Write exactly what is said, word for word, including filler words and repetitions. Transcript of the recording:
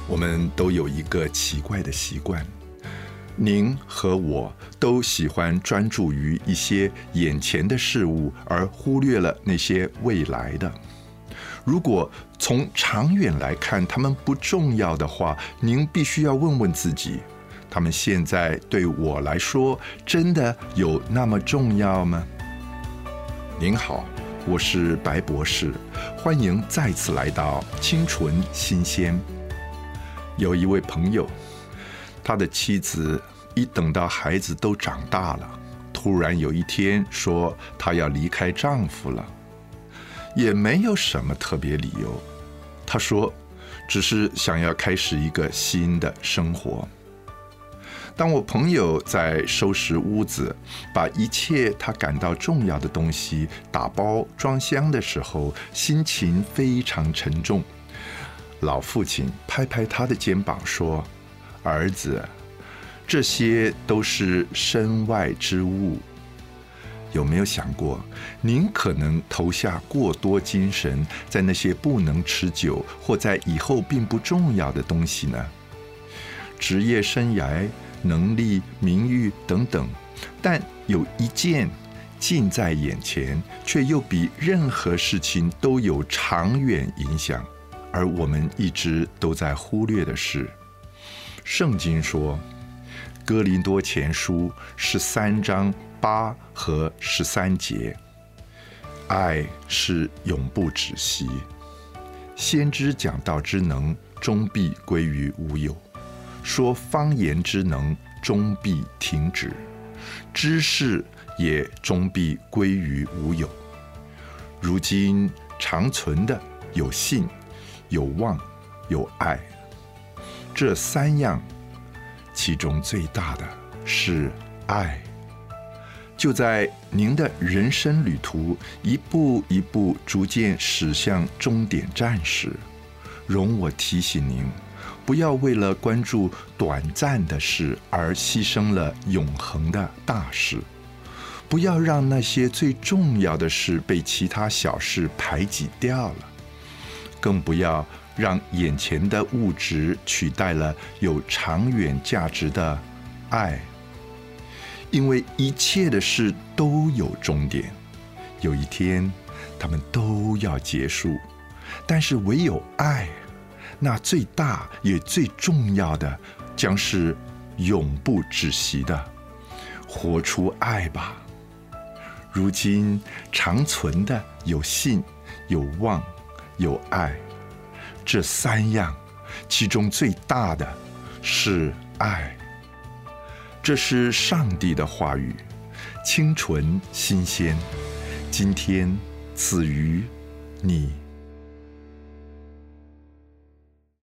我们都有一个奇怪的习惯，您和我都喜欢专注于一些眼前的事物，而忽略了那些未来的。如果从长远来看，他们不重要的话，您必须要问问自己，他们现在对我来说真的有那么重要吗？您好，我是白博士，欢迎再次来到清纯新鲜。有一位朋友，他的妻子一等到孩子都长大了，突然有一天说她要离开丈夫了，也没有什么特别理由。她说只是想要开始一个新的生活。当我朋友在收拾屋子，把一切他感到重要的东西打包装箱的时候，心情非常沉重。老父亲拍拍他的肩膀说：儿子，这些都是身外之物。有没有想过，您可能投下过多精神在那些不能持久或在以后并不重要的东西呢？职业生涯、能力、名誉等等，但有一件近在眼前，却又比任何事情都有长远影响，而我们一直都在忽略的事。圣经说，哥林多前书十三章八和十三节，爱是永不止息，先知讲道之能终必归于无有，说方言之能终必停止，知识也终必归于无有。如今长存的有信、有望、有爱，这三样，其中最大的是爱。就在您的人生旅途一步一步逐渐驶向终点站时，容我提醒您，不要为了关注短暂的事而牺牲了永恒的大事，不要让那些最重要的事被其他小事排挤掉了，更不要让眼前的物质取代了有长远价值的爱。因为一切的事都有终点，有一天他们都要结束，但是唯有爱，那最大也最重要的，将是永不止息的。活出爱吧！如今长存的有信、有望、有爱，这三样，其中最大的是爱。这是上帝的话语，清纯新鲜，今天赐予你。